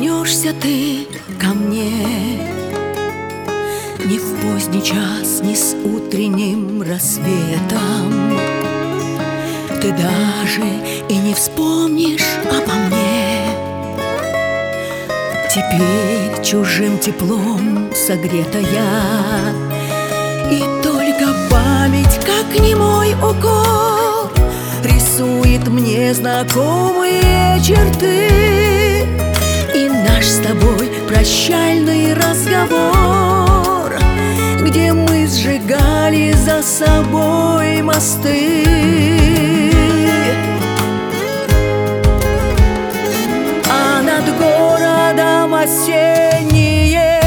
вернешься ты ко мне ни в поздний час, ни с утренним рассветом. Ты даже и не вспомнишь обо мне. Теперь чужим теплом согрета я, и только память, как немой укол, рисует мне знакомые черты. И наш с тобой прощальный разговор, где мы сжигали за собой мосты. А над городом осенние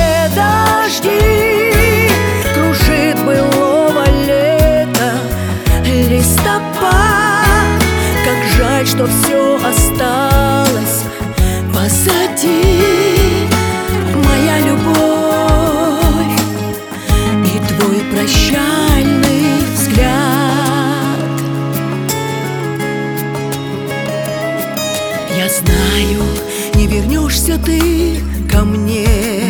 дожди кружит былого лета листопад. Как жаль, что все осталось позади, моя любовь и твой прощальный взгляд. Я знаю, не вернешься ты ко мне,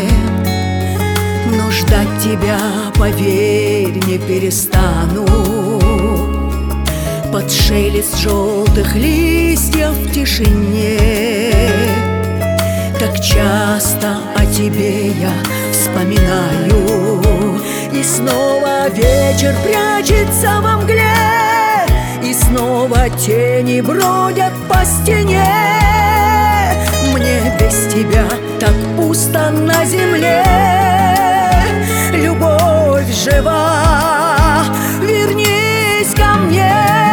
но ждать тебя, поверь, не перестану. Под шелест желтых листьев в тишине так часто о тебе я вспоминаю. И снова вечер прячется во мгле, и снова тени бродят по стене. Мне без тебя так пусто на земле. Любовь жива, вернись ко мне.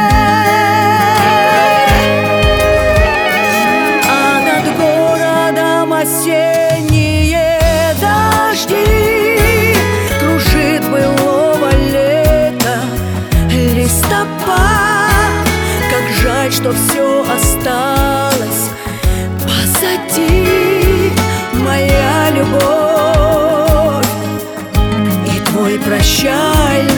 А над городом осенние дожди кружит былого лета листопад. Как жаль, что все осталось позади, моя любовь и твой прощальный